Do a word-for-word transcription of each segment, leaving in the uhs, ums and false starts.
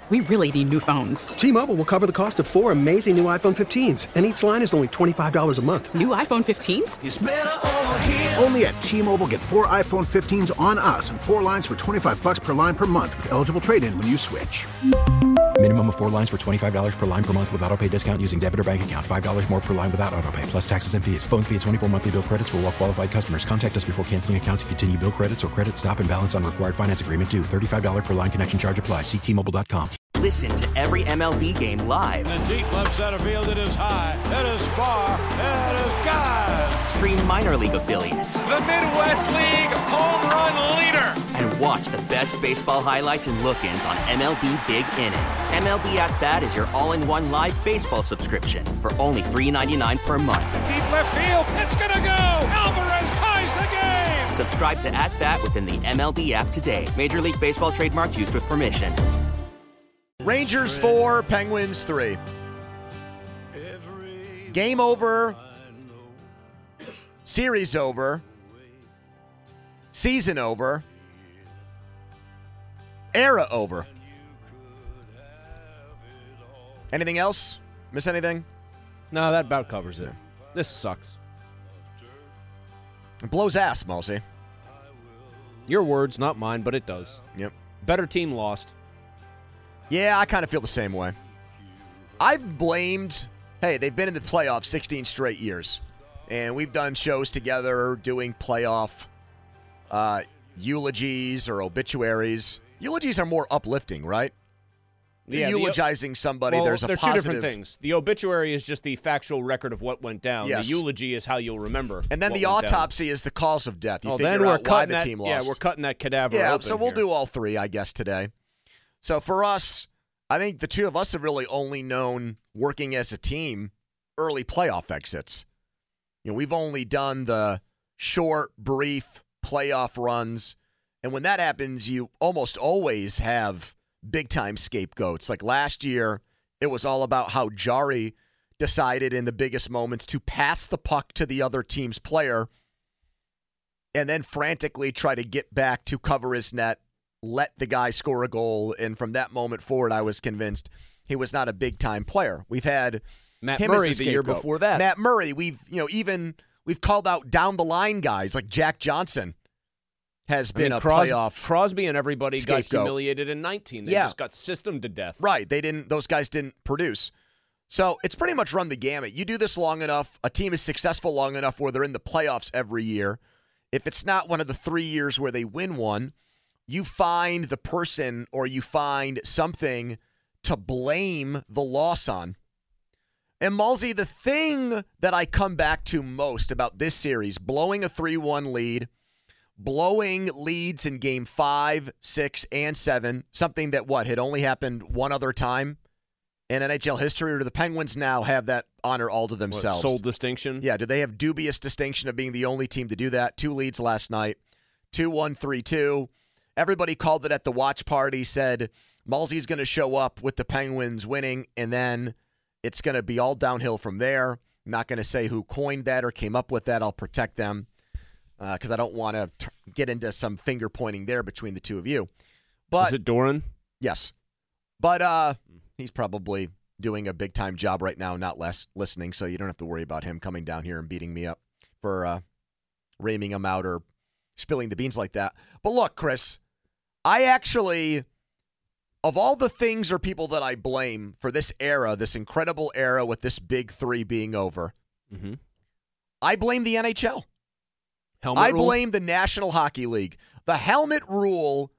We really need new phones. T-Mobile will cover the cost of four amazing new iPhone fifteens, and each line is only twenty-five dollars a month. New iPhone fifteens? It's better over here. Only at T-Mobile, get four iPhone fifteens on us and four lines for twenty-five dollars per line per month with eligible trade-in when you switch. Minimum of four lines for twenty-five dollars per line per month with autopay discount using debit or bank account. five dollars more per line without autopay, plus taxes and fees. Phone fee at twenty-four monthly bill credits for well-qualified customers. Contact us before canceling account to continue bill credits or credit stop and balance on required finance agreement due. thirty-five dollars per line connection charge applies. See T Mobile dot com. Listen to every M L B game live. In the deep left center field, it is high, it is far, it is gone. Stream minor league affiliates. The Midwest League home run leader. And watch the best baseball highlights and look-ins on M L B Big Inning. M L B At Bat is your all-in-one live baseball subscription for only three dollars and ninety-nine cents per month. Deep left field, it's gonna go. Alvarez ties the game. Subscribe to At Bat within the M L B app today. Major League Baseball trademarks used with permission. Rangers four, Penguins three. Game over. Series over. Season over. Era over. Anything else? Miss anything? No, that about covers it. This sucks. It blows ass, Mosey. Your words, not mine, but it does. Yep. Better team lost. Yeah, I kind of feel the same way. I've blamed, hey, they've been in the playoffs sixteen straight years. And we've done shows together doing playoff uh, eulogies or obituaries. Eulogies are more uplifting, right? Yeah, eulogizing somebody, well, there's a they're positive... two different things. The obituary is just the factual record of what went down. Yes. The eulogy is how you'll remember. And then what the went autopsy down. is the cause of death. You oh, figure then we're out why the that, team lost. Yeah, we're cutting that cadaver Yeah, open so we'll here. do all three, I guess, today. So for us, I think the two of us have really only known working as a team early playoff exits. You know, we've only done the short, brief playoff runs. And when that happens, you almost always have big-time scapegoats. Like last year, it was all about how Jari decided in the biggest moments to pass the puck to the other team's player and then frantically try to get back to cover his net, let the guy score a goal. And from that moment forward, I was convinced he was not a big-time player. We've had Matt him Murray as a the year scapegoat. before that. Matt Murray, we've, you know, even we've called out down-the-line guys like Jack Johnson. Has been I mean, a Cros- playoff Crosby and everybody scapegoat. got humiliated in nineteen. They Yeah. just got systemed to death. Right. They didn't. Those guys didn't produce. So it's pretty much run the gamut. You do this long enough, a team is successful long enough where they're in the playoffs every year. If it's not one of the three years where they win one, you find the person or you find something to blame the loss on. And Malsey, the thing that I come back to most about this series, blowing a three one lead, blowing leads in game five, six, and seven, something that, what, had only happened one other time in N H L history, or do the Penguins now have that honor all to themselves? What, sole distinction? Yeah, do they have dubious distinction of being the only team to do that? Two leads last night, two one, three two. Everybody called it at the watch party, said Malsey's going to show up with the Penguins winning, and then it's going to be all downhill from there. I'm not going to say who coined that or came up with that. I'll protect them. Because uh, I don't want to t- get into some finger pointing there between the two of you. But is it Doran? Yes. But uh, he's probably doing a big-time job right now, not less listening, so you don't have to worry about him coming down here and beating me up for uh, reaming him out or spilling the beans like that. But look, Chris, I actually, of all the things or people that I blame for this era, this incredible era with this big three being over, mm-hmm. I blame the N H L. Helmet I rule? blame the National Hockey League. The helmet rule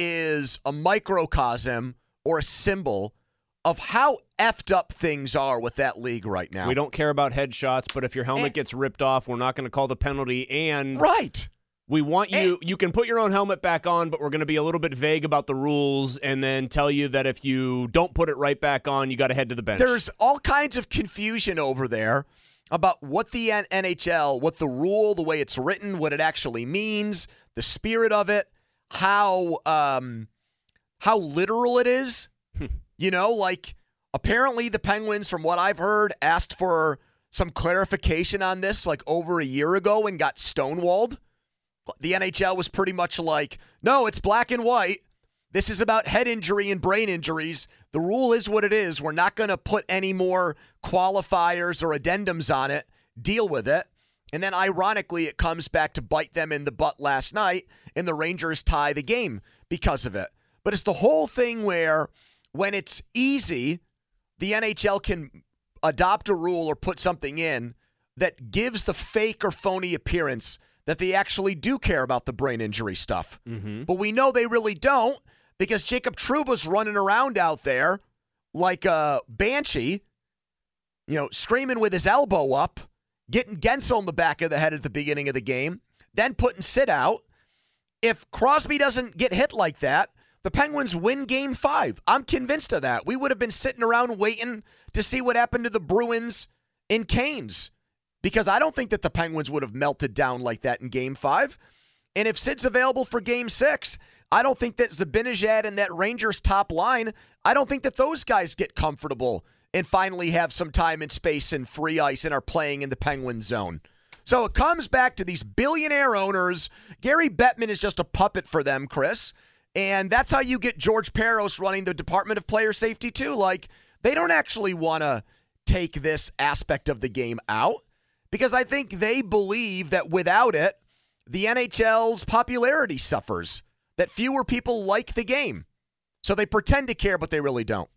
is a microcosm or a symbol of how effed up things are with that league right now. We don't care about headshots, but if your helmet and, gets ripped off, we're not going to call the penalty. And right. We want you, and, you can put your own helmet back on, but we're going to be a little bit vague about the rules and then tell you that if you don't put it right back on, you got to head to the bench. There's all kinds of confusion over there about what the N H L, what the rule, the way it's written, what it actually means, the spirit of it, how um, how literal it is. You know, like apparently the Penguins, from what I've heard, asked for some clarification on this like over a year ago and got stonewalled. The N H L was pretty much like, no, it's black and white. This is about head injury and brain injuries. The rule is what it is. We're not going to put any more qualifiers or addendums on it. Deal with it. And then, ironically, it comes back to bite them in the butt last night, and the Rangers tie the game because of it. But it's the whole thing where when it's easy, the N H L can adopt a rule or put something in that gives the fake or phony appearance that they actually do care about the brain injury stuff. Mm-hmm. But we know they really don't, because Jacob Trouba's running around out there like a banshee, you know, screaming with his elbow up, getting Gensel in the back of the head at the beginning of the game, then putting Sid out. If Crosby doesn't get hit like that, the Penguins win game five. I'm convinced of that. We would have been sitting around waiting to see what happened to the Bruins in Canes, because I don't think that the Penguins would have melted down like that in game five. And if Sid's available for game six, I don't think that Zibanejad and that Rangers top line, I don't think that those guys get comfortable and finally have some time and space and free ice and are playing in the Penguin zone. So it comes back to these billionaire owners. Gary Bettman is just a puppet for them, Chris. And that's how you get George Peros running the Department of Player Safety too. Like, they don't actually want to take this aspect of the game out, because I think they believe that without it, the N H L's popularity suffers, that fewer people like the game. So they pretend to care, but they really don't.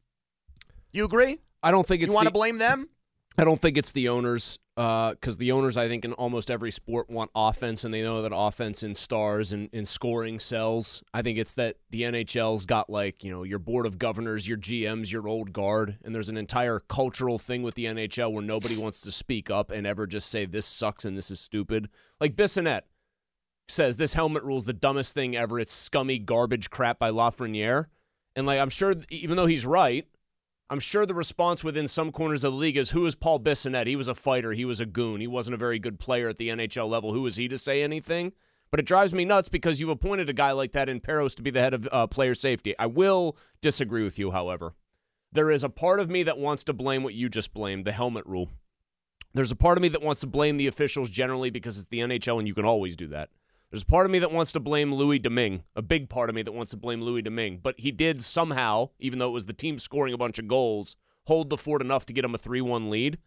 You agree? I don't think it's You want the, to blame them? I don't think it's the owners, because uh, the owners, I think, in almost every sport want offense, and they know that offense in stars and in scoring sells. I think it's that the N H L's got, like, you know, your board of governors, your G Ms, your old guard, and there's an entire cultural thing with the N H L where nobody wants to speak up and ever just say this sucks and this is stupid. Like Bissonnette says, this helmet rule is the dumbest thing ever. It's scummy garbage crap by Lafreniere. And, like, I'm sure, even though he's right, I'm sure the response within some corners of the league is, who is Paul Bissonnette? He was a fighter. He was a goon. He wasn't a very good player at the N H L level. Who is he to say anything? But it drives me nuts because you've appointed a guy like that in Peros to be the head of uh, player safety. I will disagree with you, however. There is a part of me that wants to blame what you just blamed, the helmet rule. There's a part of me that wants to blame the officials generally because it's the N H L and you can always do that. There's a part of me that wants to blame Louis Domingue, a big part of me that wants to blame Louis Domingue. But he did somehow, even though it was the team scoring a bunch of goals, hold the fort enough to get him a three one lead.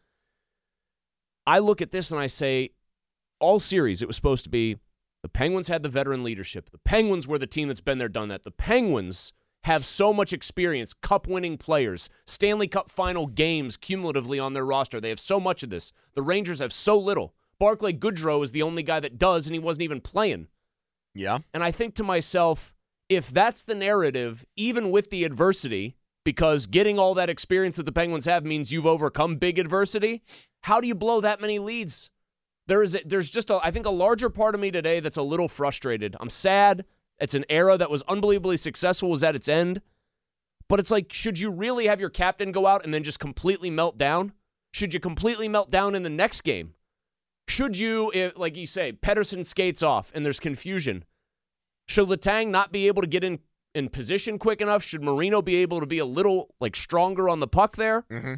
I look at this and I say, all series, it was supposed to be the Penguins had the veteran leadership. The Penguins were the team that's been there, done that. The Penguins have so much experience, cup-winning players, Stanley Cup final games cumulatively on their roster. They have so much of this. The Rangers have so little. Barclay Goodrow is the only guy that does, and he wasn't even playing. Yeah. And I think to myself, if that's the narrative, even with the adversity, because getting all that experience that the Penguins have means you've overcome big adversity, how do you blow that many leads? There is a, there's just, a, I think, a larger part of me today that's a little frustrated. I'm sad. It's an era that was unbelievably successful, was at its end. But it's like, should you really have your captain go out and then just completely melt down? Should you completely melt down in the next game? Should you, if, like you say, Pettersson skates off and there's confusion? Should Letang not be able to get in, in position quick enough? Should Marino be able to be a little like stronger on the puck there? Mm-hmm.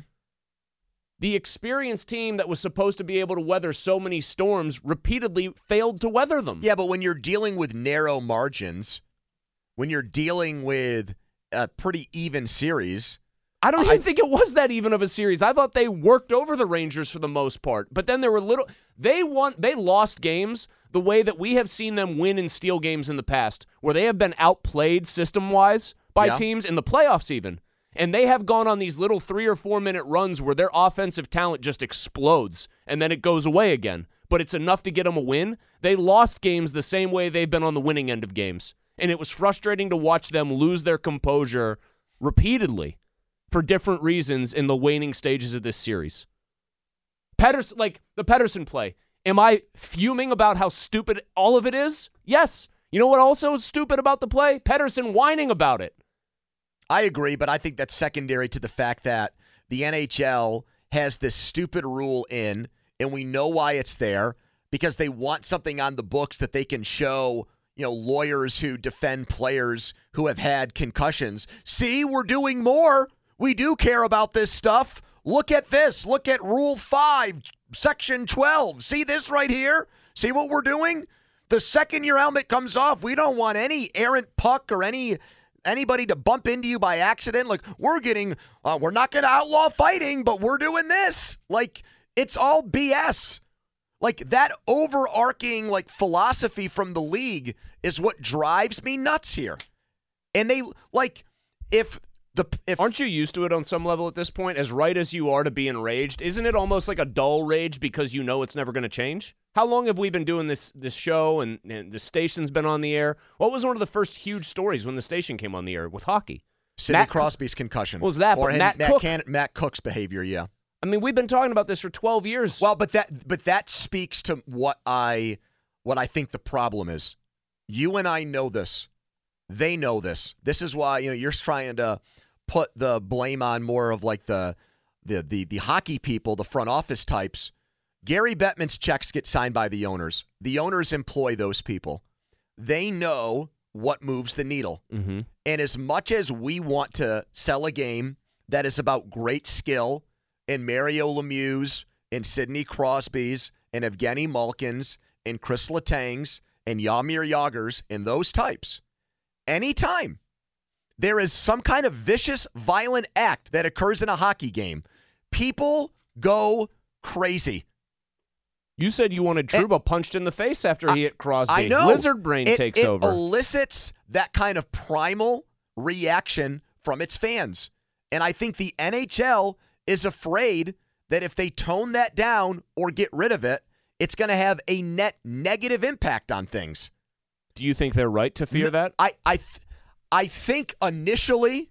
The experienced team that was supposed to be able to weather so many storms repeatedly failed to weather them. Yeah, but when you're dealing with narrow margins, when you're dealing with a pretty even series, I don't even I, think it was that even of a series. I thought they worked over the Rangers for the most part. But then there were little they won they lost games the way that we have seen them win and steal games in the past, where they have been outplayed system-wise by yeah. teams in the playoffs even. And they have gone on these little three or four minute runs where their offensive talent just explodes and then it goes away again. But it's enough to get them a win. They lost games the same way they've been on the winning end of games. And it was frustrating to watch them lose their composure repeatedly for different reasons in the waning stages of this series. Pettersson, like the Pettersson play, am I fuming about how stupid all of it is? Yes. You know what also is stupid about the play? Pettersson whining about it. I agree, but I think that's secondary to the fact that the N H L has this stupid rule in, and we know why it's there, because they want something on the books that they can show, you know, lawyers who defend players who have had concussions. See, we're doing more. We do care about this stuff. Look at this. Look at Rule five, Section twelve. See this right here? See what we're doing? The second your helmet comes off, we don't want any errant puck or any anybody to bump into you by accident. Like, we're getting, uh, we're not going to outlaw fighting, but we're doing this. Like, it's all B S. Like, that overarching, like, philosophy from the league is what drives me nuts here. And they, like, if the if aren't you used to it on some level at this point? As right as you are to be enraged, isn't it almost like a dull rage because you know it's never going to change? How long have we been doing this this show and, and the station's been on the air? What was one of the first huge stories when the station came on the air with hockey? Sidney Matt Crosby's concussion. What was that? Or But him- Matt Matt, Cook. Can- Matt Cook's behavior, yeah. I mean, we've been talking about this for twelve years. Well, but that but that speaks to what I what I think the problem is. You and I know this. They know this. This is why, you know, you're trying to put the blame on more of like the the the the hockey people, the front office types. Gary Bettman's checks get signed by the owners. The owners employ those people. They know what moves the needle. Mm-hmm. And as much as we want to sell a game that is about great skill and Mario Lemieux's and Sidney Crosby's and Evgeny Malkin's and Chris Letang's and Jaromir Jagr's and those types, anytime there is some kind of vicious, violent act that occurs in a hockey game, people go crazy. You said you wanted Trouba and, punched in the face after he hit Crosby. I know. Lizard brain it, takes it over. It elicits that kind of primal reaction from its fans. And I think the N H L is afraid that if they tone that down or get rid of it, it's going to have a net negative impact on things. Do you think they're right to fear that? I I, th- I think initially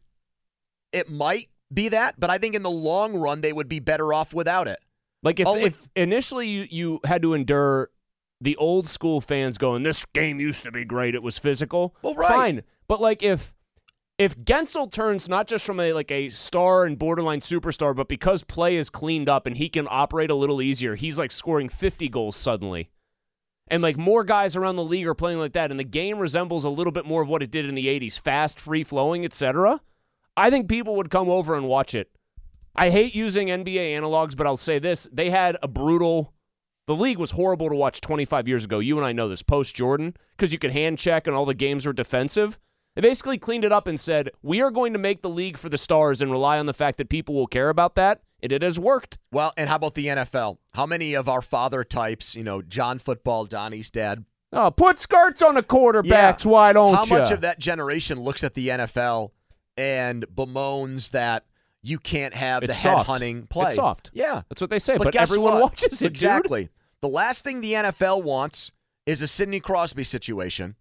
it might be that, but I think in the long run they would be better off without it. Like if, Only- if initially you, you had to endure the old school fans going, this game used to be great, it was physical. Well, right. Fine. But like if if Gensel turns not just from a like a star and borderline superstar, but because play is cleaned up and he can operate a little easier, he's like scoring fifty goals suddenly. And like more guys around the league are playing like that, and the game resembles a little bit more of what it did in the eighties, fast, free-flowing, et cetera. I think people would come over and watch it. I hate using N B A analogs, but I'll say this. They had a brutal – the league was horrible to watch twenty-five years ago. You and I know this, post-Jordan, because you could hand check and all the games were defensive. They basically cleaned it up and said, we are going to make the league for the stars and rely on the fact that people will care about that. And it has worked. Well, and how about the N F L? How many of our father types, you know, John Football, Donnie's dad? Oh, put skirts on the quarterbacks, yeah. Why don't you? How much of that generation looks at the N F L and bemoans that you can't have it's the soft. head-hunting play? It's soft. Yeah. That's what they say, but, but everyone what? watches it, Exactly. Dude. The last thing the N F L wants is a Sidney Crosby situation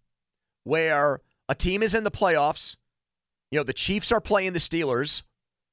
where a team is in the playoffs, you know, the Chiefs are playing the Steelers,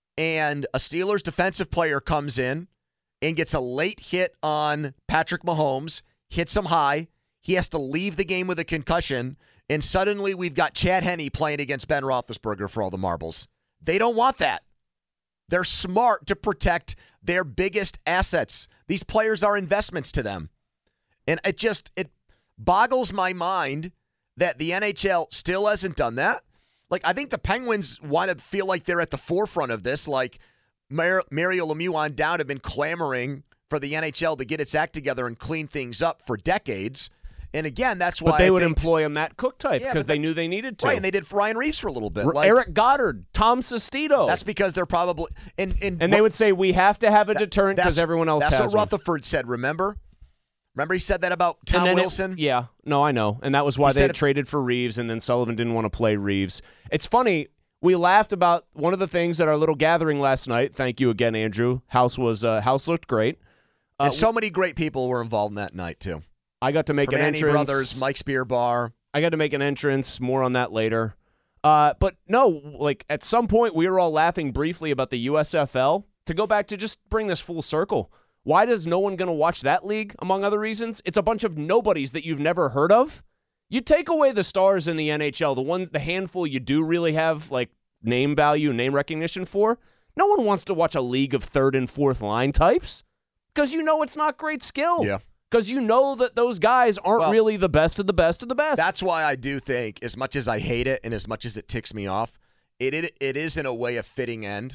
and a Steelers defensive player comes in and gets a late hit on Patrick Mahomes, hits him high. He has to leave the game with a concussion, and suddenly we've got Chad Henne playing against Ben Roethlisberger for all the marbles. They don't want that. They're smart to protect their biggest assets. These players are investments to them. And it just, it boggles my mind that the N H L still hasn't done that. Like, I think the Penguins want to feel like they're at the forefront of this. Like, Mar- Mario Lemieux on down have been clamoring for the N H L to get its act together and clean things up for decades. And again, that's why But they I would think, employ a Matt Cook type Yeah, because but they that- knew they needed to. Right, and they did for Ryan Reeves for a little bit. R- Like, Eric Goddard, Tom Sestito. That's because they're probably and and, and they would say we have to have a deterrent because that's- everyone else That's has what one. Rutherford said. Remember, remember he said that about And Tom then it- Wilson. yeah, no, I know, and that was why He they said had if- traded for Reeves, and then Sullivan didn't want to play Reeves. It's funny. We laughed about one of the things at our little gathering last night. Thank you again, Andrew. House was uh, house looked great. Uh, and so many great people were involved in that night too. I got to make an Permane entrance. Brothers, Mike's Beer Bar. I got to make an entrance. More on that later. Uh, but no, like at some point we were all laughing briefly about the U S F L. To go back to just bring this full circle, why does no one going to watch that league? Among other reasons, it's a bunch of nobodies that you've never heard of. You take away the stars in the N H L, the ones, the handful you do really have like name value, name recognition for. No one wants to watch a league of third and fourth line types because you know it's not great skill. Yeah. Because you know that those guys aren't Well, really the best of the best of the best. That's why I do think, as much as I hate it and as much as it ticks me off, it it, it is in a way a fitting end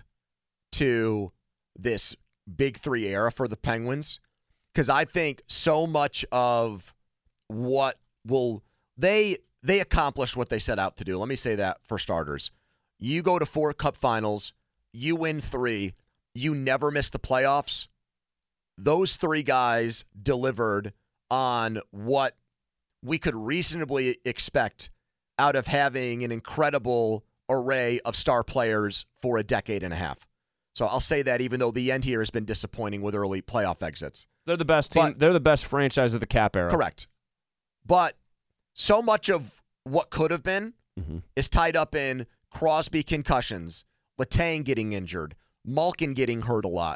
to this Big Three era for the Penguins. Because I think so much of what will they they accomplished what they set out to do. Let me say that for starters. You go to four Cup finals, you win three, you never miss the playoffs. Those three guys delivered on what we could reasonably expect out of having an incredible array of star players for a decade and a half. So I'll say that even though the end here has been disappointing with early playoff exits. They're the best team. But, They're the best franchise of the cap era. Correct. But so much of what could have been mm-hmm. is tied up in Crosby concussions, Letang getting injured, Malkin getting hurt a lot.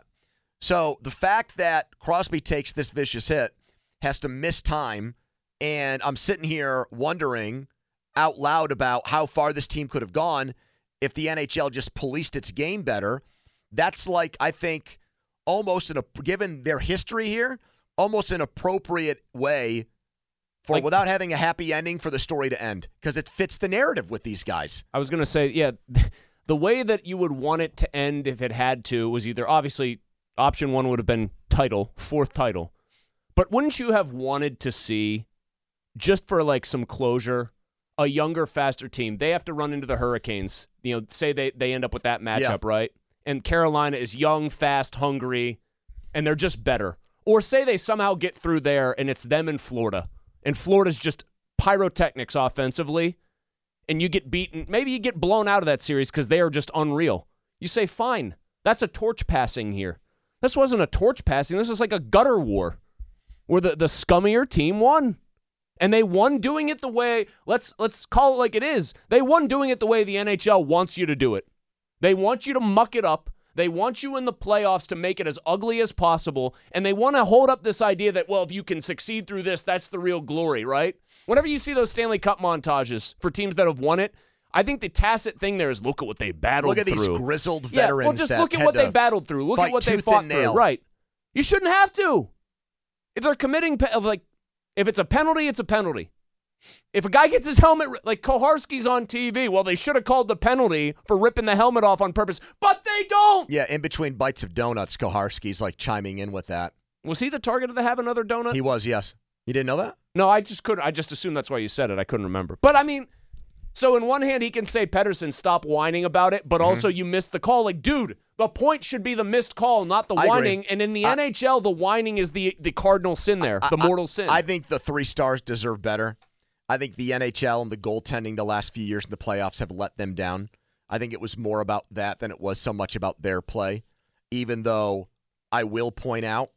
So the fact that Crosby takes this vicious hit, has to miss time, and I'm sitting here wondering out loud about how far this team could have gone if the N H L just policed its game better. That's like, I think, almost in a, given their history here, almost an appropriate way for like, without having a happy ending for the story to end, because it fits the narrative with these guys. I was going to say, yeah, the way that you would want it to end if it had to was either, obviously, option one would have been title, fourth title. But wouldn't you have wanted to see, just for like some closure, a younger, faster team? They have to run into the Hurricanes. You know, say they, they end up with that matchup, yeah. right? And Carolina is young, fast, hungry, and they're just better. Or say they somehow get through there and it's them in Florida. And Florida's just pyrotechnics offensively, and you get beaten. Maybe you get blown out of that series because they are just unreal. You say, fine, that's a torch passing here. This wasn't a torch passing. This is like a gutter war where the, the scummier team won. And they won doing it the way, let's let's call it like it is. They won doing it the way the N H L wants you to do it. They want you to muck it up. They want you in the playoffs to make it as ugly as possible, and they want to hold up this idea that, well, if you can succeed through this, that's the real glory, right? Whenever you see those Stanley Cup montages for teams that have won it, I think the tacit thing there is look at what they battled through. Look at through. these grizzled veterans. Yeah, well, just that look at had what to they battled through. Look at what they fought through. Right. You shouldn't have to. If they're committing, pe- like, if it's a penalty, it's a penalty. If a guy gets his helmet, like Koharski's on T V, well, they should have called the penalty for ripping the helmet off on purpose, but they don't. Yeah, in between bites of donuts, Koharski's like chiming in with that. Was he the target of the have another donut? He was, yes. You didn't know that? No, I just couldn't. I just assumed that's why you said it. I couldn't remember. But I mean, so in one hand, he can say, Pettersson, stop whining about it, but mm-hmm. also you missed the call. Like, dude, the point should be the missed call, not the I whining. agree. And in the I, N H L, the whining is the, the cardinal sin there, I, the mortal I, sin. I think the three stars deserve better. I think the N H L and the goaltending the last few years in the playoffs have let them down. I think it was more about that than it was so much about their play, even though I will point out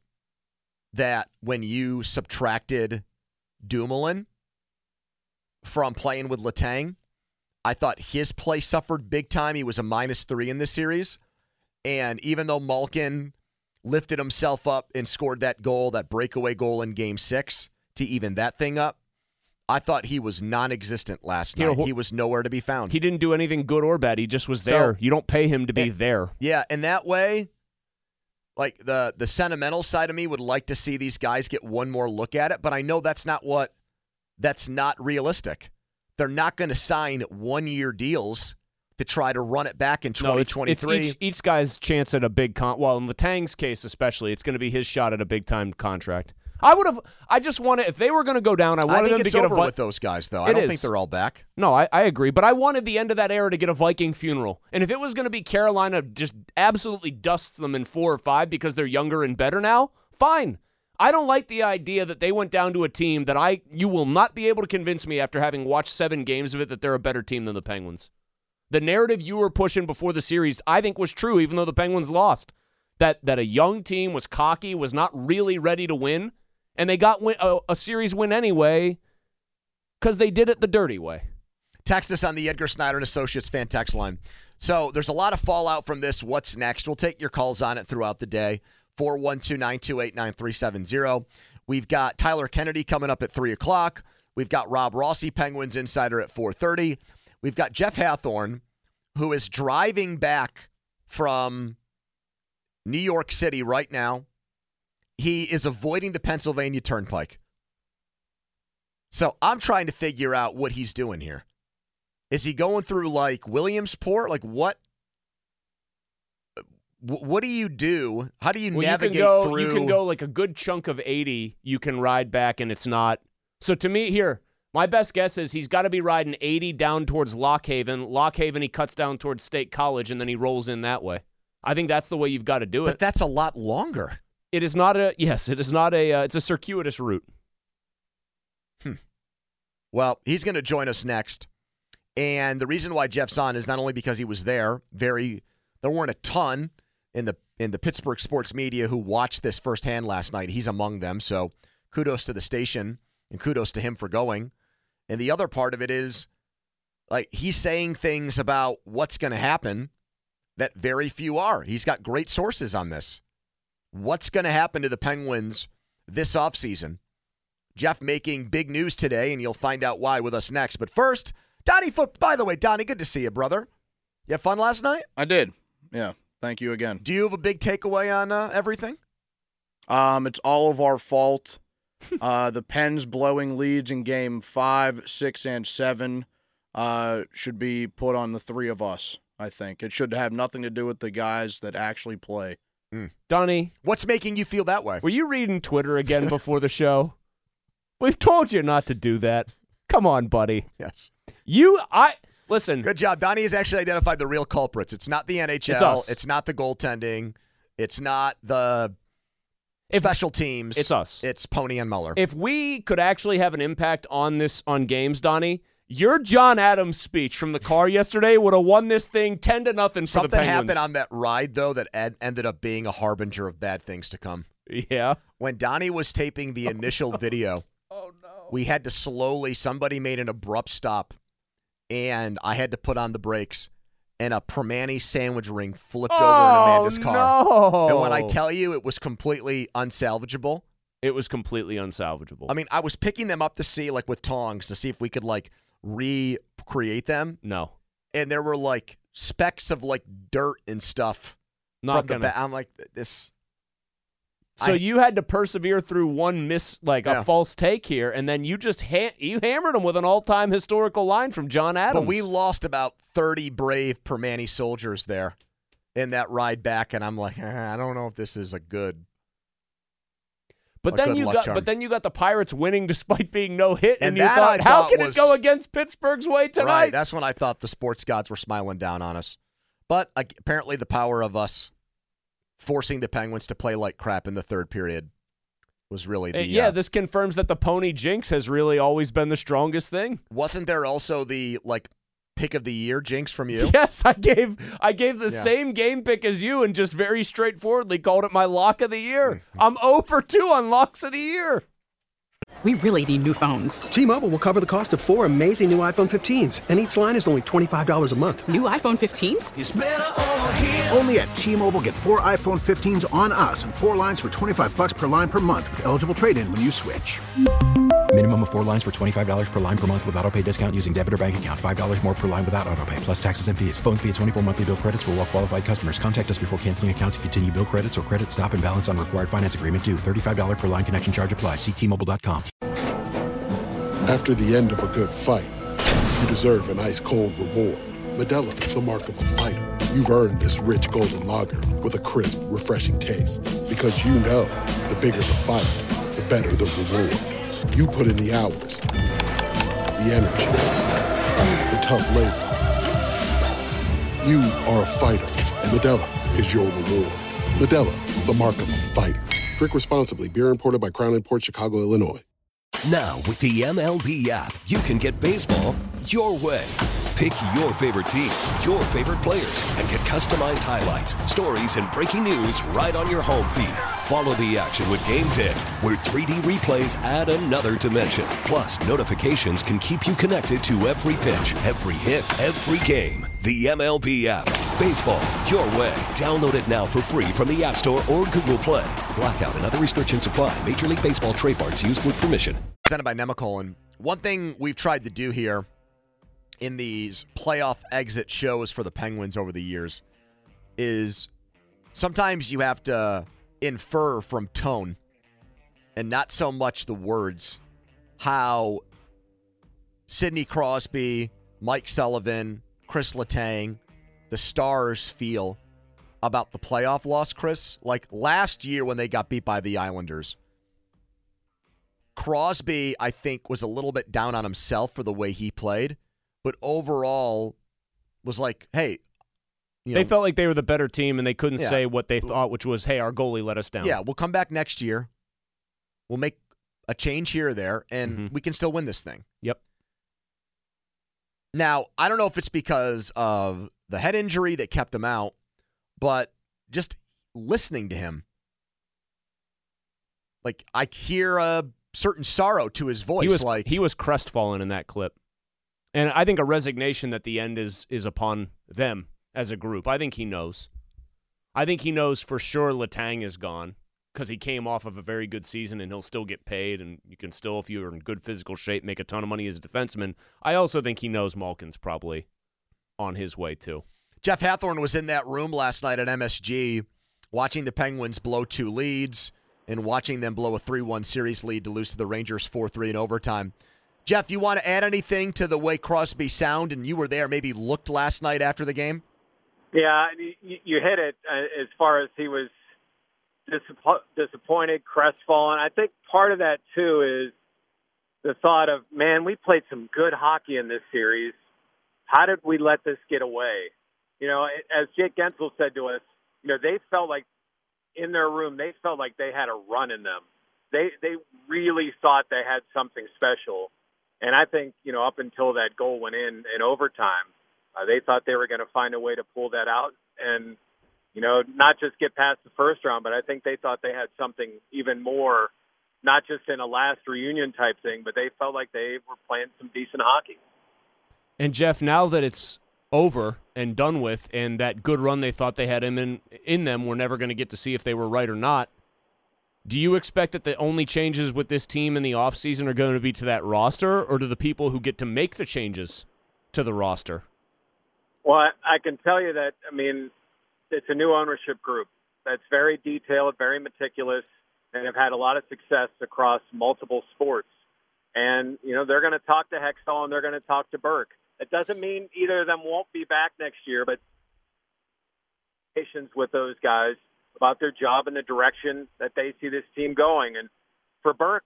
that when you subtracted Dumoulin from playing with Letang, I thought his play suffered big time. He was a minus three in this series. And even though Malkin lifted himself up and scored that goal, that breakaway goal in game six to even that thing up, I thought he was non-existent last night. He was nowhere to be found. He didn't do anything good or bad. He just was there. So, you don't pay him to be and, there. Yeah, and that way, like the the sentimental side of me would like to see these guys get one more look at it, but I know that's not what that's not realistic. They're not going to sign one-year deals to try to run it back in twenty twenty-three. No, it's, it's each, each guy's chance at a big con. Well, in Letang's case especially, it's going to be his shot at a big-time contract. I would have. I just wanted, if they were going to go down, I wanted I think them it's to get over a Vi- with those guys, though. I don't is. think they're all back. No, I, I agree, but I wanted the end of that era to get a Viking funeral. And if it was going to be Carolina just absolutely dusts them in four or five because they're younger and better now, fine. I don't like the idea that they went down to a team that I you will not be able to convince me after having watched seven games of it that they're a better team than the Penguins. The narrative you were pushing before the series, I think, was true, even though the Penguins lost. That that a young team was cocky, was not really ready to win. And they got win- a, a series win anyway because they did it the dirty way. Text us on the Edgar Snyder and Associates fan text line. So there's a lot of fallout from this. What's next? We'll take your calls on it throughout the day. four one two, nine two eight, nine three seven zero. We've got Tyler Kennedy coming up at three o'clock. We've got Rob Rossi, Penguins Insider, at four thirty. We've got Jeff Hathorn, who is driving back from New York City right now. He is avoiding the Pennsylvania Turnpike. So I'm trying to figure out what he's doing here. Is he going through, like, Williamsport? Like, what? What do you do? How do you well, navigate you can go, through? You can go like a good chunk of eighty. You can ride back, and it's not. So to me, here, My best guess is he's got to be riding eighty down towards Lock Haven. Lock Haven, he cuts down towards State College, and then he rolls in that way. I think that's the way you've got to do it. But that's a lot longer. It is not a, yes, it is not a, uh, it's a circuitous route. Hmm. Well, he's going to join us next. And the reason why Jeff's on is not only because he was there, very, there weren't a ton in the in the Pittsburgh sports media who watched this firsthand last night. He's among them, so kudos to the station and kudos to him for going. And the other part of it is, like, he's saying things about what's going to happen that very few are. He's got great sources on this. What's going to happen to the Penguins this offseason? Jeff making big news today, and you'll find out why with us next. But first, Donnie Foot. By the way, Donnie, good to see you, brother. You have fun last night? I did. Yeah. Thank you again. Do you have a big takeaway on uh, everything? Um, it's all of our fault. uh, the Pens blowing leads in game five, six, and seven uh, should be put on the three of us, I think. It should have nothing to do with the guys that actually play. Mm. Donnie. What's making you feel that way? Were you reading Twitter again before the show? We've told you not to do that. Come on, buddy. Yes. You, I, listen. Good job. Donnie has actually identified the real culprits. It's not the N H L. It's us. It's not the goaltending. It's not the if, special teams. It's us. It's Pony and Muller. If we could actually have an impact on this, on games, Donnie, your John Adams speech from the car yesterday would have won this thing ten to nothing for Something the Penguins. happened on that ride, though, that ed- ended up being a harbinger of bad things to come. Yeah. When Donnie was taping the initial oh, no. video, oh, no. we had to slowly, somebody made an abrupt stop, and I had to put on the brakes, and a Permani sandwich ring flipped oh, over in Amanda's car. No. And when I tell you it was completely unsalvageable. It was completely unsalvageable. I mean, I was picking them up to see, like, with tongs to see if we could, like, recreate them. No. And there were, like, specks of, like, dirt and stuff. Not from gonna. the ba- I'm like, this. So I, you had to persevere through one miss, like yeah. a false take here, and then you just ha- you hammered him with an all-time historical line from John Adams. But we lost about thirty brave Permani soldiers there in that ride back, and I'm like, eh, I don't know if this is a good. But a then good you luck got, charm. but then you got the Pirates winning despite being no hit, and, And you that thought, I how thought can was- it go against Pittsburgh's way tonight? Right, that's when I thought the sports gods were smiling down on us. But uh, apparently, the power of us forcing the Penguins to play like crap in the third period was really the Uh, yeah, uh, this confirms that the Pony Jinx has really always been the strongest thing. Wasn't there also the like pick of the year jinx from you? Yes, I gave I gave the Yeah. same game pick as you and just very straightforwardly called it my lock of the year. Mm-hmm. I'm oh for two on locks of the year. We really need new phones. T-Mobile will cover the cost of four amazing new iPhone fifteens, and each line is only twenty-five dollars a month. New iPhone fifteens? It's better over here. Only at T-Mobile, get four iPhone fifteens on us and four lines for twenty-five bucks per line per month with eligible trade-in when you switch. Minimum of four lines for twenty-five dollars per line per month with autopay discount using debit or bank account. five dollars more per line without autopay, plus taxes and fees. Phone fee at twenty-four monthly bill credits for well-qualified customers. Contact us before canceling account to continue bill credits or credit stop and balance on required finance agreement due. thirty-five dollars per line connection charge applies. See T Mobile dot com. After the end of a good fight, you deserve an ice-cold reward. Modelo is the mark of a fighter. You've earned this rich golden lager with a crisp, refreshing taste. Because you know, the bigger the fight, the better the reward. You put in the hours, the energy, the tough labor. You are a fighter, and Modelo is your reward. Modelo, the mark of a fighter. Drink responsibly. Beer imported by Crown Imports, Chicago, Illinois. Now, with the M L B app, you can get baseball your way. Pick your favorite team, your favorite players, and get customized highlights, stories, and breaking news right on your home feed. Follow the action with Game ten, where three D replays add another dimension. Plus, notifications can keep you connected to every pitch, every hit, every game. The M L B app. Baseball your way. Download it now for free from the App Store or Google Play. Blackout and other restrictions apply. Major League Baseball trademarks used with permission. Presented by Nemacolin. One thing we've tried to do here in these playoff exit shows for the Penguins over the years is sometimes you have to infer from tone and not so much the words how Sidney Crosby, Mike Sullivan, Chris Letang, the Stars feel about the playoff loss, Chris. Like last year when they got beat by the Islanders, Crosby, I think, was a little bit down on himself for the way he played, but overall was like, hey, you they know, felt like they were the better team, and they couldn't Yeah. say what they thought, which was, hey, our goalie let us down. yeah, we'll come back next year. We'll make a change here or there, and Mhm. we can still win this thing. Yep. Now, I don't know if it's because of the head injury that kept him out, but just listening to him, like I hear a certain sorrow to his voice. He was like he was crestfallen in that clip, and I think a resignation that the end is is upon them as a group. I think he knows. I think he knows for sure Letang is gone because he came off of a very good season and he'll still get paid, and you can still, if you're in good physical shape, make a ton of money as a defenseman. I also think he knows Malkin's probably on his way too. Jeff Hathorn was in that room last night at M S G watching the Penguins blow two leads and watching them blow a three one series lead to lose to the Rangers four three in overtime. Jeff, you want to add anything to the way Crosby sound, and you were there, maybe looked last night after the game? Yeah, you, you hit it uh, as far as he was disapp- disappointed, crestfallen. I think part of that, too, is the thought of, man, we played some good hockey in this series. How did we let this get away? You know, as Jake Gensel said to us, you know, they felt like in their room, they felt like they had a run in them. They they really thought they had something special. And I think, you know, up until that goal went in in overtime, uh, they thought they were going to find a way to pull that out and, you know, not just get past the first round, but I think they thought they had something even more, not just in a last reunion type thing, but they felt like they were playing some decent hockey. And Jeff, now that it's over and done with, and that good run they thought they had in, in, in them, we're never going to get to see if they were right or not. Do you expect that the only changes with this team in the offseason are going to be to that roster, or to the people who get to make the changes to the roster? Well, I, I can tell you that, I mean, it's a new ownership group that's very detailed, very meticulous, and have had a lot of success across multiple sports. And, you know, they're going to talk to Hextall and they're going to talk to Burke. It doesn't mean either of them won't be back next year, but patience with those guys about their job and the direction that they see this team going. And for Burke,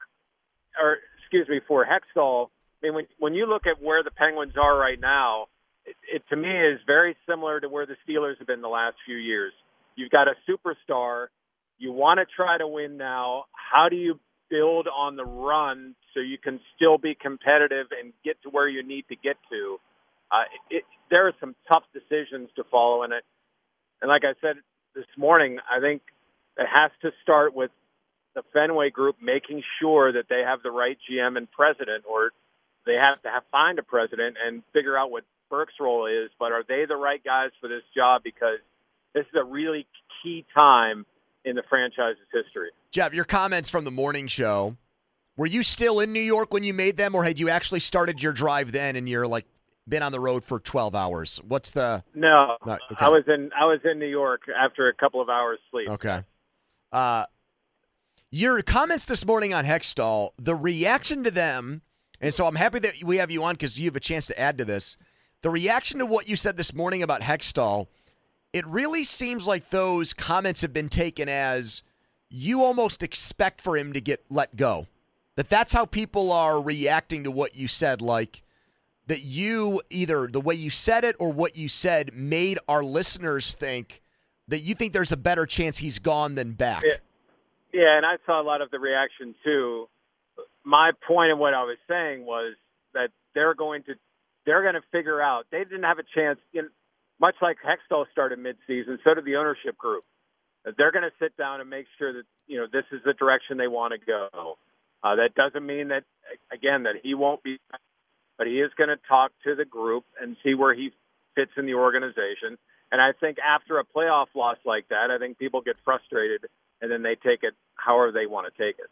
or excuse me, for Hextall, I mean, when, when you look at where the Penguins are right now, it, it to me is very similar to where the Steelers have been the last few years. You've got a superstar. You want to try to win now. How do you build on the run so you can still be competitive and get to where you need to get to? Uh, it, there are some tough decisions to follow in it. And like I said this morning, I think it has to start with the Fenway group making sure that they have the right G M and president, or they have to have, find a president and figure out what Burke's role is. But are they the right guys for this job? Because this is a really key time in the franchise's history. Jeff, your comments from the morning show, were you still in New York when you made them, or had you actually started your drive then and you're like been on the road for twelve hours? What's the No, no, okay. I was in I was in New York after a couple of hours sleep. Okay. Uh, your comments this morning on Hextall, the reaction to them, and so I'm happy that we have you on because you have a chance to add to this. The reaction to what you said this morning about Hextall, it really seems like those comments have been taken as you almost expect for him to get let go. That that's how people are reacting to what you said, like that you either the way you said it or what you said made our listeners think that you think there's a better chance he's gone than back. Yeah, yeah, and I saw a lot of the reaction too. My point of what I was saying was that they're going to they're going to figure out. They didn't have a chance, you know, much like Hextall started midseason, so did the ownership group. They're going to sit down and make sure that, you know, this is the direction they want to go. Uh, that doesn't mean that, again, that he won't be, but he is going to talk to the group and see where he fits in the organization. And I think after a playoff loss like that, I think people get frustrated and then they take it however they want to take it.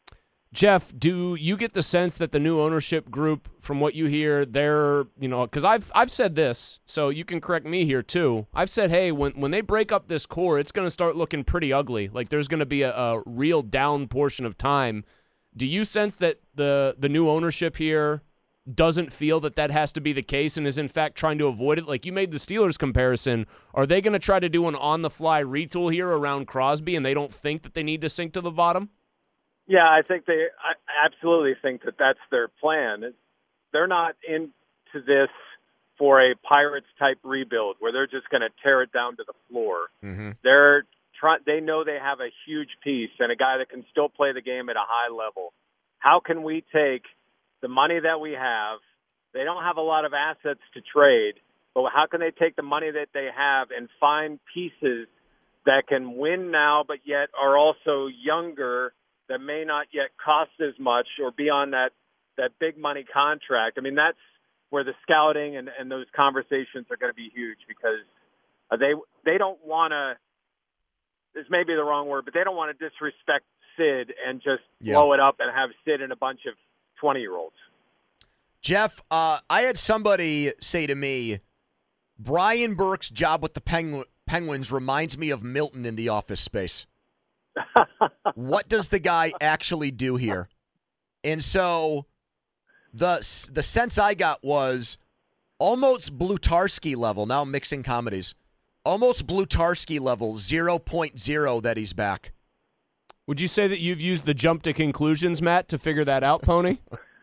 Jeff, do you get the sense that the new ownership group, from what you hear, they're, you know, because I've I've said this, so you can correct me here too. I've said, hey, when when they break up this core, it's going to start looking pretty ugly. Like there's going to be a, a real down portion of time. Do you sense that the the new ownership here doesn't feel that that has to be the case and is in fact trying to avoid it? Like you made the Steelers comparison. Are they going to try to do an on-the-fly retool here around Crosby and they don't think that they need to sink to the bottom? Yeah, I think they I absolutely think that that's their plan. They're not into this for a Pirates-type rebuild where they're just going to tear it down to the floor. Mm-hmm. They're try- They know they have a huge piece and a guy that can still play the game at a high level. How can we take the money that we have? They don't have a lot of assets to trade, but how can they take the money that they have and find pieces that can win now but yet are also younger, that may not yet cost as much or be on that, that big money contract? I mean, that's where the scouting and, and those conversations are going to be huge, because they they don't want to, this may be the wrong word, but they don't want to disrespect Sid and just yeah. blow it up and have Sid and a bunch of twenty-year-olds. Jeff, uh, I had somebody say to me, Brian Burke's job with the Pengu- Penguins reminds me of Milton in The Office Space. What does the guy actually do here? And so the the sense I got was almost Blutarski level. Now I'm mixing comedies. Almost Blutarski level, zero point zero that he's back. Would you say that you've used the jump to conclusions, Matt, to figure that out, Pony?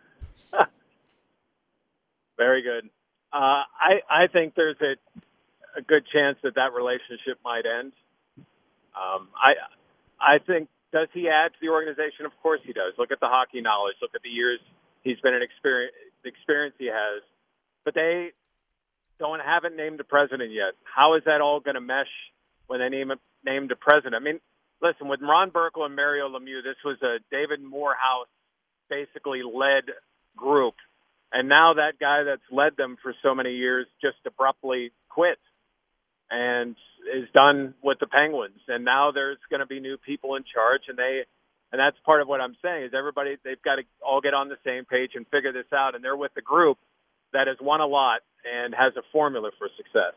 Very good. Uh, I I think there's a a good chance that that relationship might end. Um, I I think, does he add to the organization? Of course he does. Look at the hockey knowledge. Look at the years he's been an experience, the experience he has. But they don't haven't named a president yet. How is that all going to mesh when they name a, named a president? I mean, listen, with Ron Burkle and Mario Lemieux, this was a David Morehouse basically led group. And now that guy that's led them for so many years just abruptly quit and is done with the Penguins. And now there's going to be new people in charge, and they, and that's part of what I'm saying is everybody, they've got to all get on the same page and figure this out. And they're with the group that has won a lot and has a formula for success.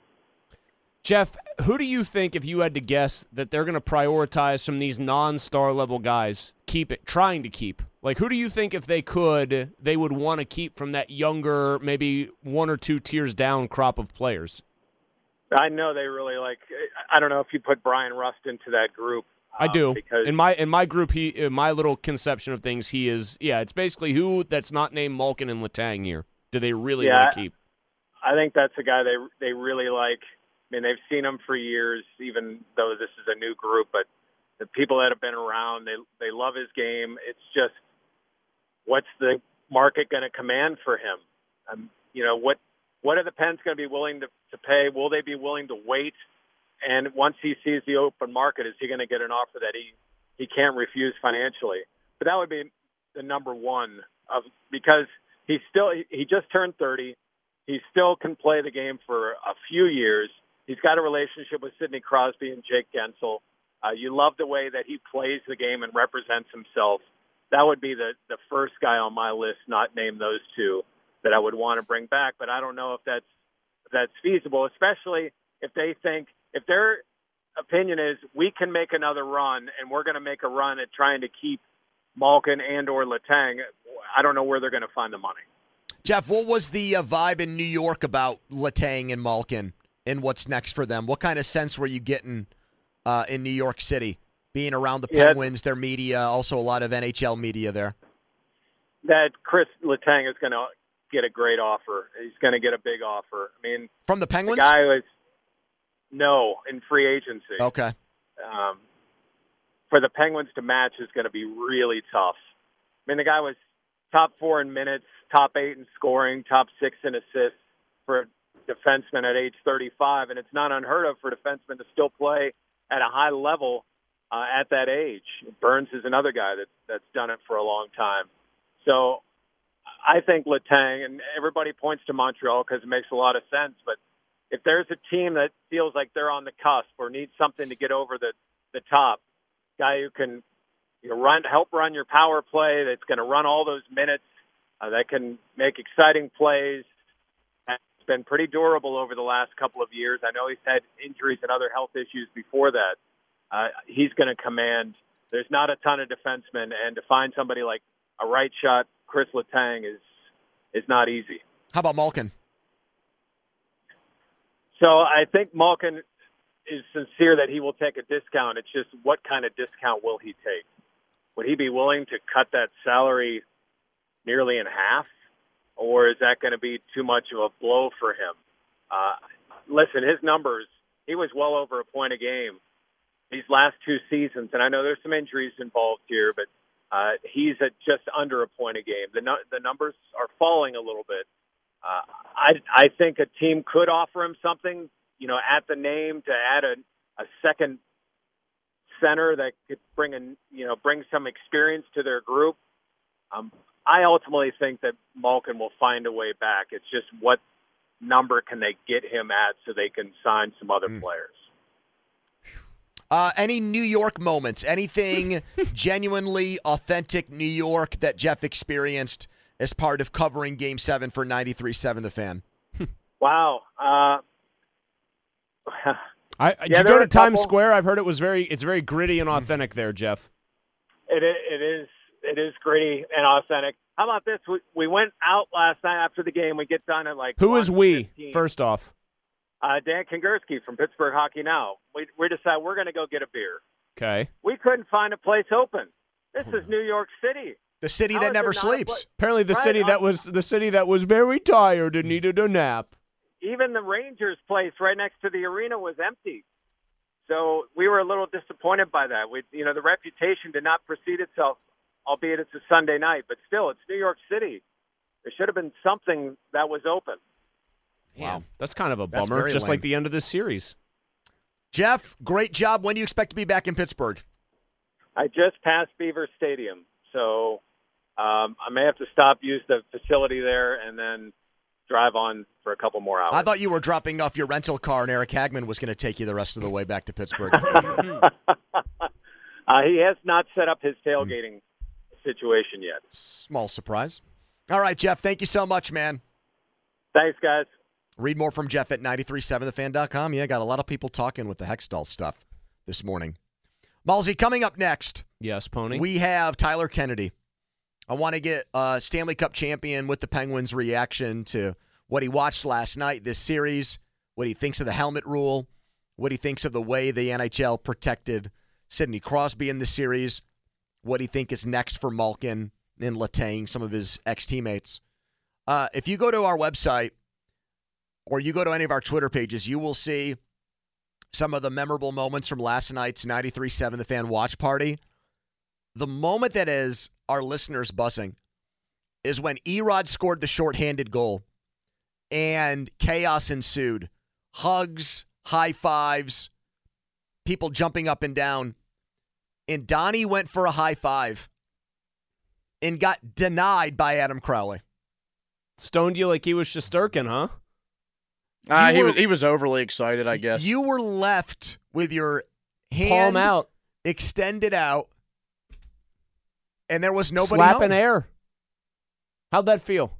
Jeff, who do you think, if you had to guess, that they're going to prioritize from these non-star level guys, keep it, trying to keep? Like, who do you think, if they could, they would want to keep from that younger, maybe one or two tiers down crop of players? I know they really like, I don't know if you put Brian Rust into that group. I do. Um, because in my in my group, he in my little conception of things, he is, yeah, it's basically who that's not named Malkin and Letang here. Do they really yeah, want to keep? I think that's a guy they they really like. I mean, they've seen him for years, even though this is a new group, but the people that have been around, they they love his game. It's just, what's the market going to command for him? Um, you know, what what are the Pens going to be willing to, to pay? Will they be willing to wait? And once he sees the open market, is he going to get an offer that he, he can't refuse financially? But that would be the number one, of because he still he just turned thirty. He still can play the game for a few years. He's got a relationship with Sidney Crosby and Jake Gensel. Uh, you love the way that he plays the game and represents himself. That would be the, the first guy on my list, not name those two, that I would want to bring back. But I don't know if that's if that's feasible, especially if they think, if their opinion is we can make another run and we're going to make a run at trying to keep Malkin and or Letang, I don't know where they're going to find the money. Jeff, what was the uh, vibe in New York about Letang and Malkin? And what's next for them? What kind of sense were you getting uh, in New York City, being around the yeah, Penguins, their media, also a lot of N H L media there? That Chris Letang is going to get a great offer. He's going to get a big offer. I mean, from the Penguins? The guy was no in free agency. Okay. Um, for the Penguins to match is going to be really tough. I mean, the guy was top four in minutes, top eight in scoring, top six in assists for a defenseman at age thirty-five, and it's not unheard of for defensemen to still play at a high level uh, at that age. Burns is another guy that, that's done it for a long time. So I think Letang, and everybody points to Montreal because it makes a lot of sense, but if there's a team that feels like they're on the cusp or needs something to get over the, the top, guy who can you know, run, help run your power play, that's going to run all those minutes, uh, that can make exciting plays, been pretty durable over the last couple of years. I know he's had injuries and other health issues before that. Uh, he's going to command. There's not a ton of defensemen, and to find somebody like a right shot Chris Letang is is not easy. How about Malkin? So I think Malkin is sincere that he will take a discount. It's just what kind of discount will he take? would he be willing to cut that salary nearly in half, or is that going to be too much of a blow for him? Uh, listen, his numbers, he was well over a point a game these last two seasons, and I know there's some injuries involved here, but uh, he's at just under a point a game. The, no, the numbers are falling a little bit. Uh, I, I think a team could offer him something, you know, at the name to add a, a second center that could bring in, you know, bring some experience to their group. Um, I ultimately think that Malkin will find a way back. It's just what number can they get him at so they can sign some other mm. players. Uh, any New York moments, anything genuinely authentic New York that Jeff experienced as part of covering Game seven for ninety-three point seven The Fan? Wow. Uh, I, did yeah, you go to Times couple. Square? I've heard it was very, it's very gritty and authentic there, Jeff. It is, it is, it is gritty and authentic. How about this? We, we went out last night after the game. We get done at like Who is we, fifteen. first off? Uh, Dan Kongursky from Pittsburgh Hockey Now. We, we decided we're going to go get a beer. Okay. We couldn't find a place open. This is New York City. The city How that is never it not a sleeps. pla- Apparently the Right, city that uh, was the city that was very tired and needed a nap. Even the Rangers place right next to the arena was empty. So we were a little disappointed by that. We, you know, the reputation did not precede itself, albeit it's a Sunday night, but still, it's New York City. There should have been something that was open. Wow, that's kind of a That's bummer, very just lame. like the end of this series. Jeff, great job. When do you expect to be back in Pittsburgh? I just passed Beaver Stadium, so um, I may have to stop, use the facility there, and then drive on for a couple more hours. I thought you were dropping off your rental car and Eric Hagman was going to take you the rest of the way back to Pittsburgh. uh, he has not set up his tailgating situation yet. Small surprise. All right, Jeff, thank you so much, man. Thanks, guys. Read more from Jeff at nine three seven the fan dot com. Yeah, got a lot of people talking with the Hextall stuff this morning. Malsey, coming up next. Yes, Pony. We have Tyler Kennedy. I want to get uh, Stanley Cup champion with the Penguins' reaction to what he watched last night, this series, what he thinks of the helmet rule, what he thinks of the way the N H L protected Sidney Crosby in the series, what he think is next for Malkin and Letang, some of his ex-teammates. Uh, if you go to our website or you go to any of our Twitter pages, you will see some of the memorable moments from last night's ninety-three point seven The Fan watch party. The moment that is our listeners buzzing is when Erod scored the shorthanded goal and chaos ensued. Hugs, high fives, people jumping up and down. And Donnie went for a high five and got denied by Adam Crowley. Stoned you like he was Shesterkin, huh? Uh, he were- was he was overly excited, I guess. You were left with your hand Palm out. extended out, and there was nobody Slapping home. air. How'd that feel?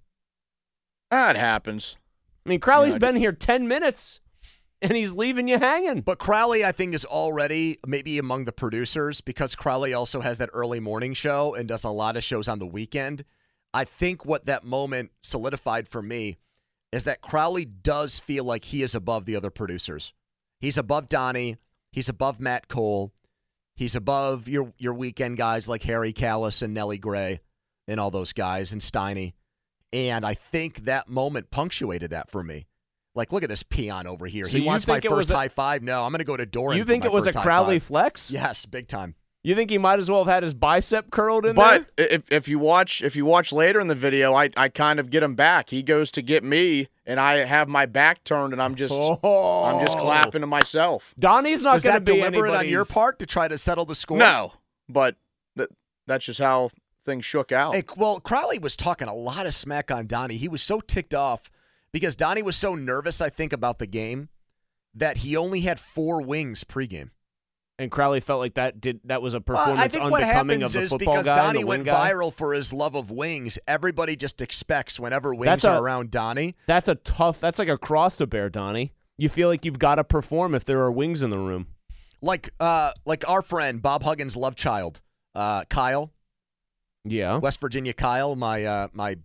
That happens. I mean, Crowley's Yeah, I been here ten minutes, and he's leaving you hanging. But Crowley, I think, is already maybe among the producers because Crowley also has that early morning show and does a lot of shows on the weekend. I think what that moment solidified for me is that Crowley does feel like he is above the other producers. He's above Donnie. He's above Matt Cole. He's above your your weekend guys like Harry Callis and Nellie Gray and all those guys and Steiny. And I think that moment punctuated that for me. Like, look at this peon over here. So he you wants my think it was first a- high five. No, I'm going to go to Doran. You for think my it was a first high Crowley five. flex? Yes, big time. You think he might as well have had his bicep curled in But there? if if you watch if you watch later in the video, I, I kind of get him back. He goes to get me, and I have my back turned, and I'm just Oh. I'm just clapping to myself. Donnie's not Was going to that be deliberate on your anybody's- part to try to settle the score? No, but that that's just how things shook out. Hey, well, Crowley was talking a lot of smack on Donnie. He was so ticked off because Donnie was so nervous, I think, about the game that he only had four wings pregame. And Crowley felt like that did that was a Well, performance I think what unbecoming happens of the is football because guy, Donnie the went wing guy. viral for his love of wings, everybody just expects whenever wings That's are a- around Donnie. That's a tough. That's like a cross to bear, Donnie. You feel like you've got to perform if there are wings in the room. Like uh, like our friend, Bob Huggins' love child, uh, Kyle, Yeah. West Virginia Kyle, my uh, my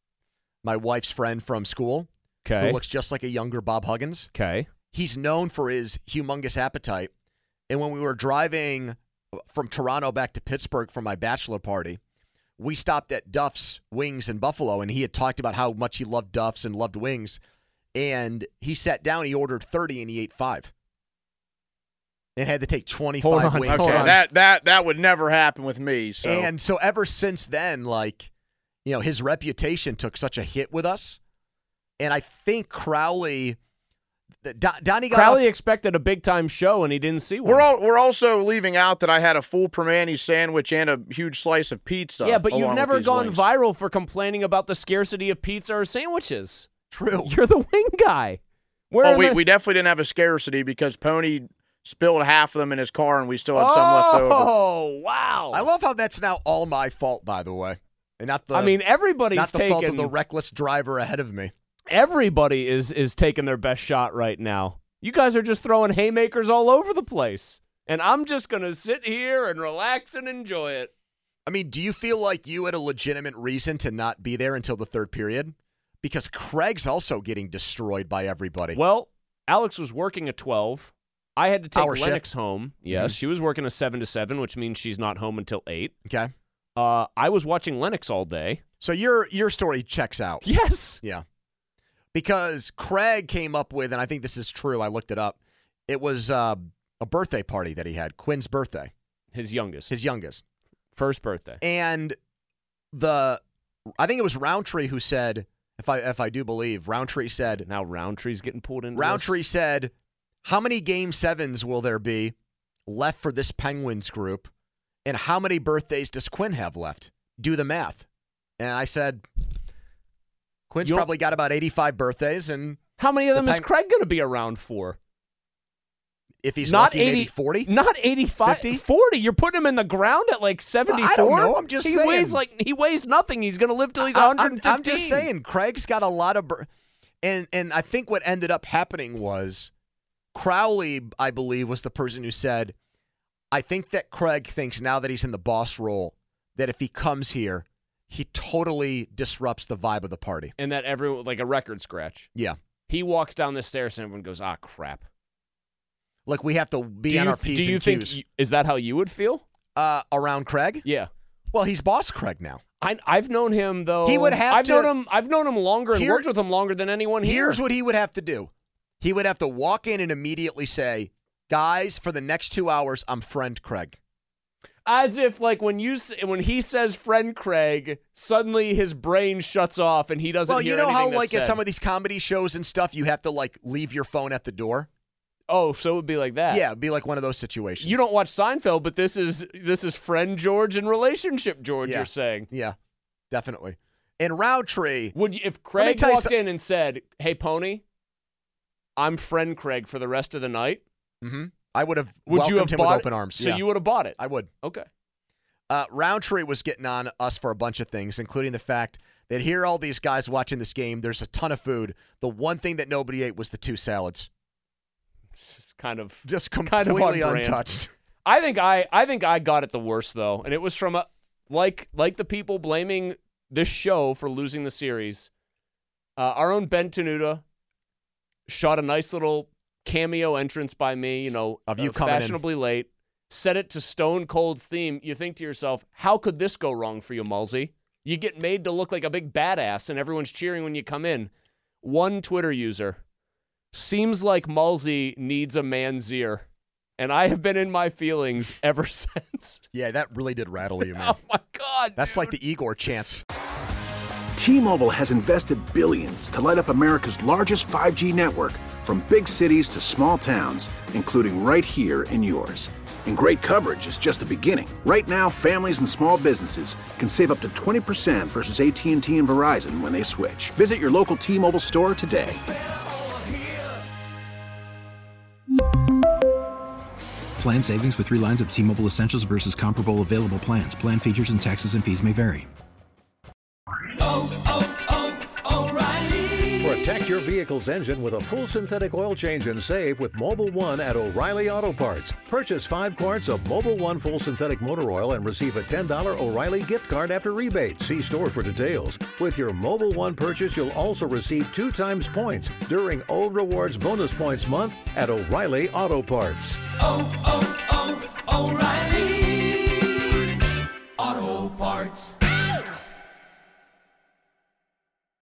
my wife's friend from school, Okay. who looks just like a younger Bob Huggins. Okay. He's known for his humongous appetite. And when we were driving from Toronto back to Pittsburgh for my bachelor party, we stopped at Duff's Wings in Buffalo, and he had talked about how much he loved Duff's and loved wings. And he sat down, he ordered thirty, and he ate five. And had to take twenty-five wings. Okay, that, that, that would never happen with me. So. And so ever since then, like, you know, his reputation took such a hit with us. And I think Crowley... Don, Donnie got Crowley off, expected a big-time show, and he didn't see one. We're all, we're also leaving out that I had a full Permane sandwich and a huge slice of pizza. Yeah, but you've never gone wings. viral for complaining about the scarcity of pizza or sandwiches. True. You're the wing guy. Where oh, we, the... we definitely didn't have a scarcity because Pony spilled half of them in his car, and we still had some oh, left over. Oh, wow. I love how that's now all my fault, by the way. And not the, I mean, everybody's not the taking, fault of the reckless driver ahead of me. Everybody is is taking their best shot right now. You guys are just throwing haymakers all over the place. And I'm just going to sit here and relax and enjoy it. I mean, do you feel like you had a legitimate reason to not be there until the third period? Because Craig's also getting destroyed by everybody. Well, Alex was working at twelve. I had to take Hour Lennox shift. home. Yes, Mm-hmm. she was working a seven to seven, which means she's not home until eight. Okay. Uh, I was watching Lennox all day. So your your story checks out. Yes. Yeah. Because Craig came up with, and I think this is true, I looked it up, it was uh, a birthday party that he had, Quinn's birthday. His youngest. His youngest. First birthday. And the, I think it was Roundtree who said, if I if I do believe, Roundtree said. Now Roundtree's getting pulled in. Roundtree this. said, how many game sevens will there be left for this Penguins group? And how many birthdays does Quinn have left? Do the math. And I said, Quinn's You'll, probably got about eighty-five birthdays. And how many of them the is Peng- Craig going to be around for? If he's not lucky, eighty, maybe forty? Not eighty-five, fifty? forty. You're putting him in the ground at like seventy-four? Well, I don't know. I'm just he saying. Weighs like, he weighs nothing. He's going to live till he's I, one hundred fifteen. I'm, I'm just saying, Craig's got a lot of... Bir- and, and I think what ended up happening was Crowley, I believe, was the person who said, I think that Craig thinks now that he's in the boss role, that if he comes here, he totally disrupts the vibe of the party. And that everyone, like a record scratch. Yeah. He walks down the stairs and everyone goes, ah, crap. Like we have to be do on you, our P's do you and think, Q's. Is that how you would feel? Uh, around Craig? Yeah. Well, he's boss Craig now. I, I've known him, though. He would have I've to. Known him, I've known him longer and Here, worked with him longer than anyone here. Here's what he would have to do. He would have to walk in and immediately say, guys, for the next two hours, I'm friend Craig. As if, like, when you when he says friend Craig, suddenly his brain shuts off and he doesn't well, hear you know anything how, that's like, said. in some of these comedy shows and stuff, you have to, like, leave your phone at the door? Oh, so it would be like that. Yeah, it'd be like one of those situations. You don't watch Seinfeld, but this is this is friend George and relationship George, yeah. you're saying. Yeah, definitely. And Roundtree... Would you, if Craig walked in and said, hey, Pony, I'm friend Craig for the rest of the night, mm-hmm. I would have would welcomed you have him bought with it? open arms. So yeah. you would have bought it? I would. Okay. Uh, Roundtree was getting on us for a bunch of things, including the fact that here are all these guys watching this game. There's a ton of food. The one thing that nobody ate was the two salads. It's just kind of just completely completely untouched. I think I I think I got it the worst though, and it was from a like like the people blaming this show for losing the series. Uh, our own Ben Tenuta shot a nice little cameo entrance by me, you know, of you uh, coming fashionably in. late. Set it to Stone Cold's theme. You think to yourself, how could this go wrong for you, Mulsey? You get made to look like a big badass, and everyone's cheering when you come in. One Twitter user, seems like Mulsey needs a man's ear. And I have been in my feelings ever since. Yeah, that really did rattle you, man. Oh, my God. That's dude. like the Igor chants. T-Mobile has invested billions to light up America's largest five G network, from big cities to small towns, including right here in yours. And great coverage is just the beginning. Right now, families and small businesses can save up to twenty percent versus A T and T and Verizon when they switch. Visit your local T-Mobile store today. Plan savings with three lines of T-Mobile Essentials versus comparable available plans. Plan features and taxes and fees may vary. Oh, oh, oh, O'Reilly. Protect your vehicle's engine with a full synthetic oil change and save with Mobil one at O'Reilly Auto Parts. Purchase five quarts of Mobil one full synthetic motor oil and receive a ten dollars O'Reilly gift card after rebate. See store for details. With your Mobil one purchase, you'll also receive two times points during O Rewards Bonus Points Month at O'Reilly Auto Parts. Oh, oh, oh, O'Reilly Parts.